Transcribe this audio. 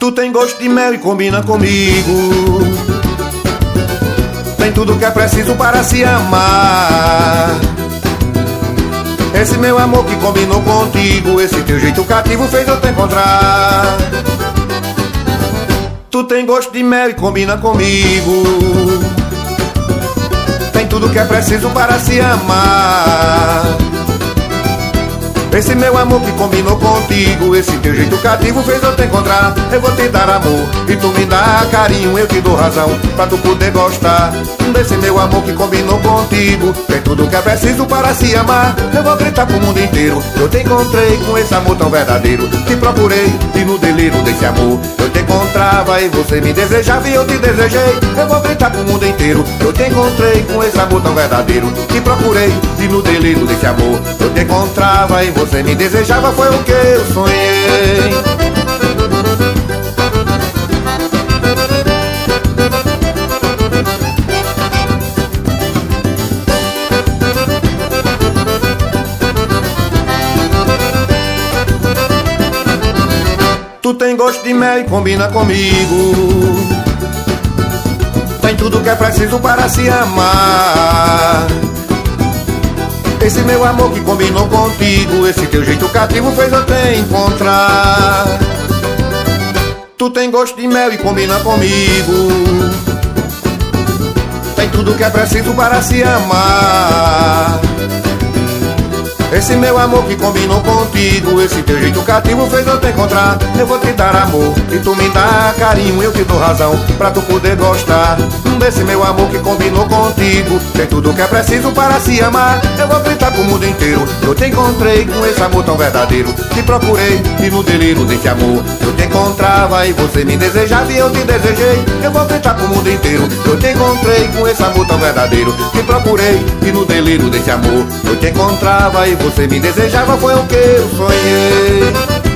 Tu tem gosto de mel e combina comigo. Tem tudo que é preciso para se amar. Esse meu amor que combinou contigo, esse teu jeito cativo fez eu te encontrar. Tu tem gosto de mel e combina comigo. Tem tudo que é preciso para se amar. Esse meu amor que combinou contigo, esse teu jeito cativo fez eu te encontrar. Eu vou te dar amor e tu me dá carinho, eu te dou razão pra tu poder gostar. Desse meu amor que combinou contigo, tem tudo que é preciso para se amar. Eu vou gritar pro mundo inteiro, eu te encontrei com esse amor tão verdadeiro. Te procurei e no delírio desse amor eu te encontrava e você me desejava e eu te desejei. Eu vou gritar pro mundo inteiro, eu te encontrei com esse amor tão verdadeiro. Te procurei e no delírio desse amor eu te encontrava e você me desejava, foi o que eu sonhei. Tu tem gosto de mel e combina comigo. Tem tudo que é preciso para se amar. Esse meu amor que combinou contigo, esse teu jeito cativo fez eu te encontrar. Tu tem gosto de mel e combina comigo. Tem tudo que é preciso para se amar. Esse meu amor que combinou contigo, esse teu jeito cativo fez eu te encontrar. Eu vou te dar amor e tu me dá carinho, eu te dou razão pra tu poder gostar. Desse meu amor que combinou contigo, tem tudo que é preciso para se amar. Eu vou gritar pro mundo inteiro, eu te encontrei com esse amor tão verdadeiro. Te procurei e no delírio desse amor eu te encontrava e você me desejava e eu te desejei. Eu vou gritar pro mundo inteiro, eu te encontrei com esse amor tão verdadeiro. Te procurei e no delírio desse amor eu te encontrava e você me desejava, foi o que eu sonhei.